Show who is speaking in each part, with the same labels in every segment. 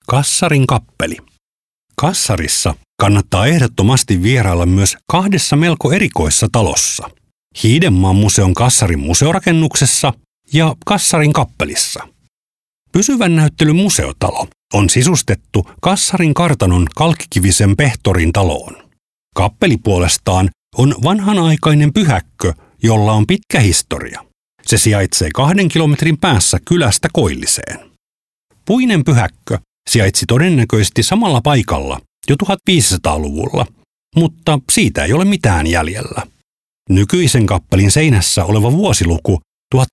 Speaker 1: Kassarin kappeli. Kassarissa kannattaa ehdottomasti vierailla myös kahdessa melko erikoisessa talossa. Hiidenmaan museon Kassarin museorakennuksessa ja Kassarin kappelissa. Pysyvän näyttelyn museotalo on sisustettu Kassarin kartanon kalkkikivisen Pehtorin taloon. Kappeli puolestaan on vanhanaikainen pyhäkkö, jolla on pitkä historia. Se sijaitsee 2 kilometrin päässä kylästä koilliseen. Puinen pyhäkkö sijaitsi todennäköisesti samalla paikalla jo 1500-luvulla, mutta siitä ei ole mitään jäljellä. Nykyisen kappelin seinässä oleva vuosiluku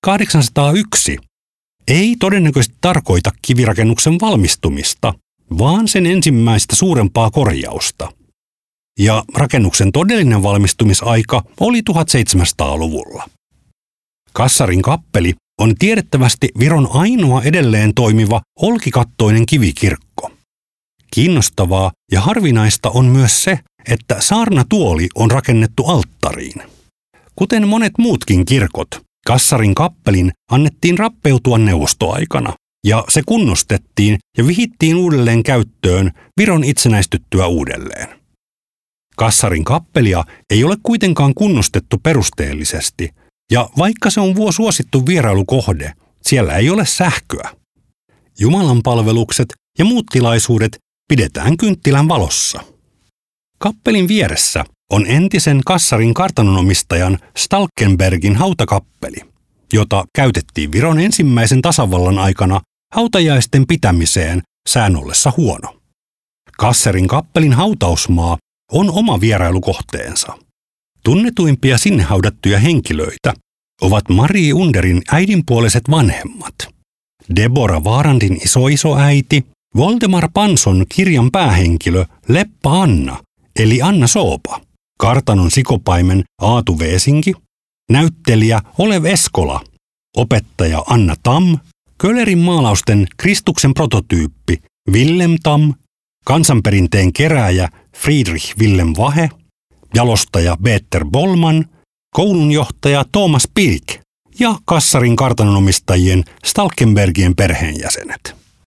Speaker 1: 1801 ei todennäköisesti tarkoita kivirakennuksen valmistumista, vaan sen ensimmäistä suurempaa korjausta. Ja rakennuksen todellinen valmistumisaika oli 1700-luvulla. Kassarin kappeli on tiedettävästi Viron ainoa edelleen toimiva olkikattoinen kivikirkko. Kiinnostavaa ja harvinaista on myös se, että saarnatuoli on rakennettu alttariin. Kuten monet muutkin kirkot, Kassarin kappelin annettiin rappeutua neuvostoaikana, ja se kunnostettiin ja vihittiin uudelleen käyttöön Viron itsenäistyttyä uudelleen. Kassarin kappelia ei ole kuitenkaan kunnostettu perusteellisesti, ja vaikka se on suosittu vierailukohde, siellä ei ole sähköä. Jumalanpalvelukset ja muut tilaisuudet pidetään kynttilän valossa. Kappelin vieressä on entisen Kassarin kartanonomistajan Stalkenbergin hautakappeli, jota käytettiin Viron ensimmäisen tasavallan aikana hautajaisten pitämiseen sään ollessa huono. Kassarin kappelin hautausmaa on oma vierailukohteensa. Tunnetuimpia sinne haudattuja henkilöitä ovat Marie Underin äidinpuoliset vanhemmat, Deborah Vaarandin isoisoäiti, Voldemar Panson kirjan päähenkilö Leppa Anna, eli Anna Soopa, kartanon sikopaimen Aatu Veesinki, näyttelijä Olev Eskola, opettaja Anna Tam, Kölerin maalausten Kristuksen prototyyppi Willem Tam, kansanperinteen kerääjä Friedrich Willem Vahe, jalostaja Peter Bollman, koulunjohtaja Thomas Pilk ja Kassarin kartanonomistajien Stalkenbergien perheenjäsenet.